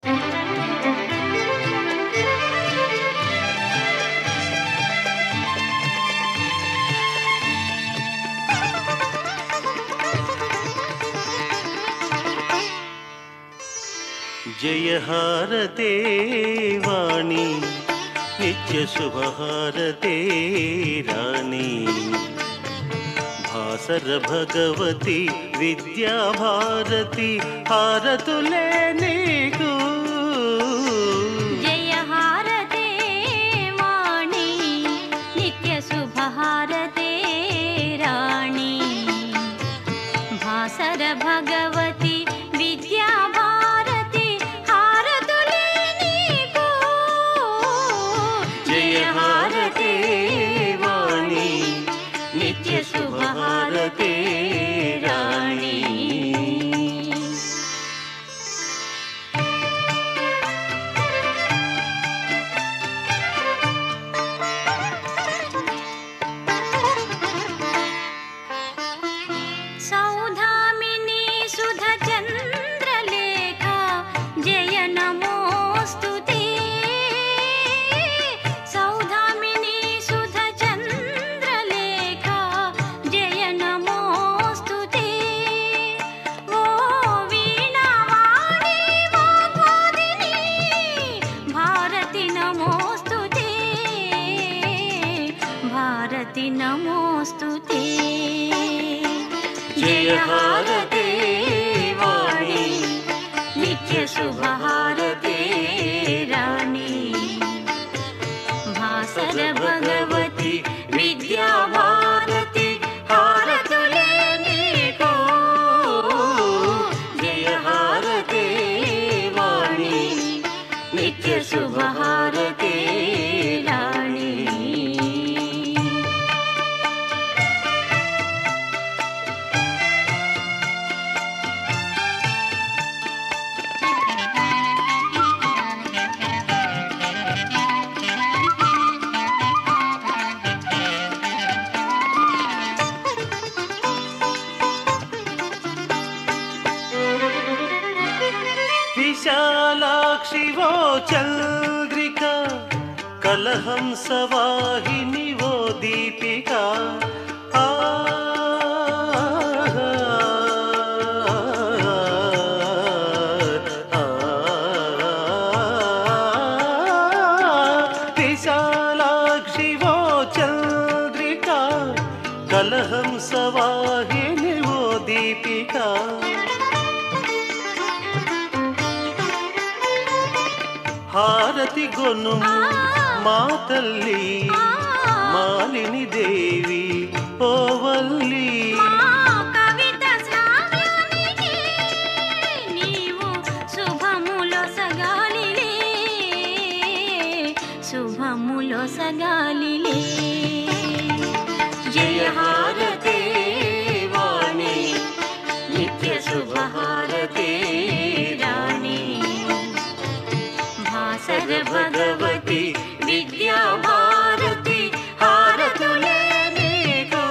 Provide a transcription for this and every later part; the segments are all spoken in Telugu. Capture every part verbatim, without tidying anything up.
जयहारते वाणी नित्य शुभहारते रानी भासर भगवती विद्या भारती हारतुले नीकु जयहारते वाणी नित्य शुभहारते रानी भासर भगवती विद्या शुभहारते रानी सौधामिनी सुध चंद्रलेखा जय नमोस्तुते सौधामिनी सुध चंद्रलेखा जय नमोस्तुते ओ वीणावाणी वाग्वादिनी भारती नमोस्तुते भारती नमोस्तुते जयहारते वाणी नित्य शुभहारते रानी भासर भगवती विद्या भारती हारतुले नीको जयहारते वाणी नित्य शुभहारते रानी विशालाक्षि वो चंद्रिका कलहंस वाहिनी वो दीपिका आ, आ, विशालाक्षि वो चंद्रिका कलहंस वाहिनी वो दीपिका हारति गोनुमु मा तल्ली मालिनी देवी ओ वल्ली कवित श्राव्यानिकी नीवु शुभमुलो सगालिले शुभमुलो सगालिले जयहारते वाणी नित्य शुभहारते रानी भासर भगवती विद्या भारती हारतुले नीको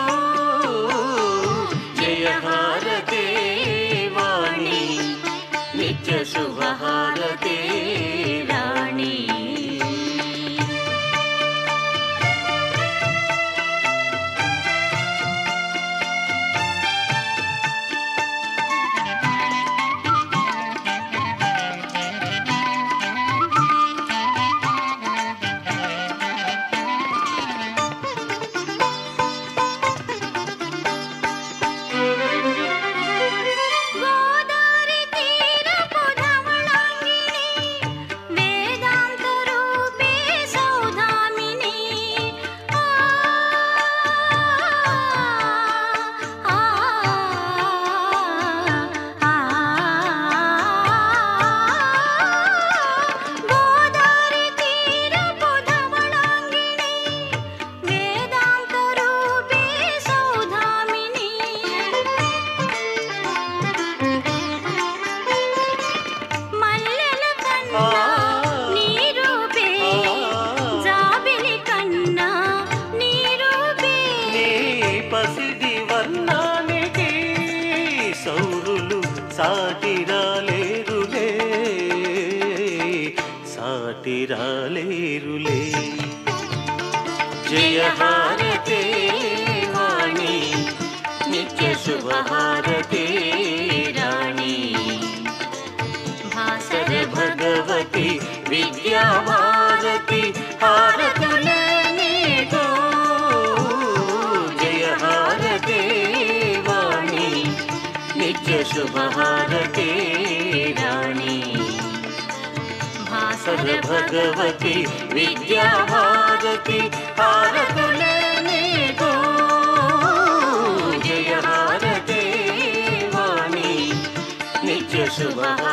जयहारते वाणी नित्य शुभहारते रानी गोदावरी तीरपु धवलांगिनी సాటి రాలేరులే. జయ హారతే వాణి నిత్య శుభహారతే రాణి. భాస్కర భగవతి విద్యా భారతి హారతులే నీకు. జయ హారతే వాణి నిత్య శుభహారతే రాణి. భాస్కర భగవతి విద్యా భారతి హారతులే నీకు. జయ హారతే వాణి నిత్య శుభ